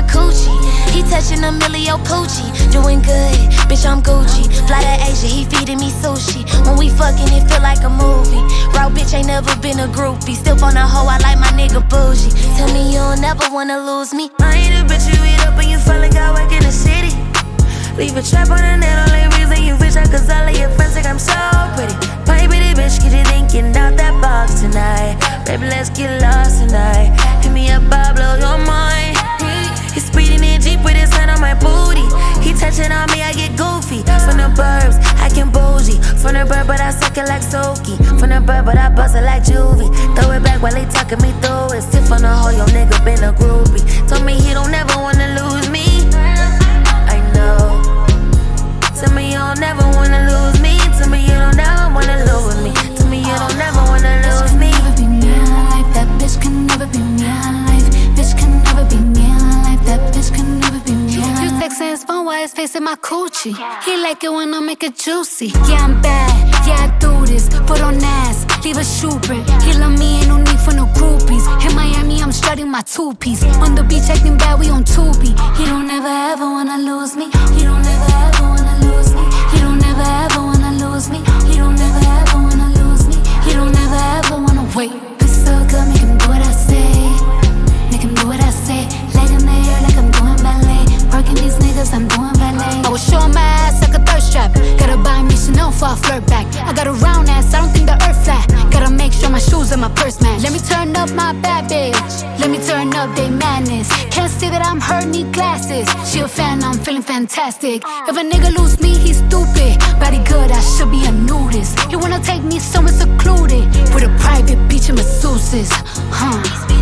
my coochie. He touching Emilio Pucci, doing good, bitch I'm Gucci. Fly to Asia, he feeding me sushi. When we fucking, it feel like a movie. Raw bitch ain't never been a groupie. Still on a hoe, I like my nigga bougie. Tell me you'll never wanna lose me. I ain't a bitch you eat up and you feel like I work in the city. Leave a trap on the net, only reason you rich, cause all of your friends think I'm so pretty. My pretty bitch, get you thinking out that box tonight. Baby, let's get lost tonight. Hit me up, I'll blow your mind. He's speeding in Jeep with his hand on my booty. He touching on me, I get goofy. From the burbs, I can bougie. From the bird, but I suck it like Soaky. From the bird, but I bust it like Juvie. Throw it back while they talking me through it. Stiff on the hoe, your nigga been a groupie. Told me he don't ever wanna lose me. I know. Tell me you don't never wanna lose me. Tell me you don't ever wanna lose me. Tell me you don't never wanna lose me. Never be me in life. That bitch can never be me in life. Bitch can never be me in life. That bitch can never be me in life. You texting his phone while his face in my coochie. He like it when I make it juicy. Yeah, I'm bad. Yeah, I do this. Put on ass. Leave a shoe print. He love me, ain't no need for no groupies. In Miami, I'm strutting my two-piece. On the beach, acting bad, we on Tubi. He don't ever ever wanna lose me. He don't ever ever wanna lose me. He don't ever ever wanna lose me. He don't ever ever wanna lose me. He don't ever ever wanna wait. Bitch so good, make him do what I say. Make him do what I say. Leg in the air like I'm doing ballet. Working these niggas, I'm doing ballet. I was showing my ass like a thirst trap. Gotta buy me Chanel for a flirt back. I got a round ass, I don't think the earth flat. Gotta make sure my shoes and my purse match. Let me turn up my bad bitch. Let me turn up they madness. Can't see that I'm hurt, need glasses. She a fan, I'm feeling fantastic. If a nigga lose me, he's stupid. Body good, I should be a nudist. You wanna take me somewhere secluded with a private beach and masseuses, huh?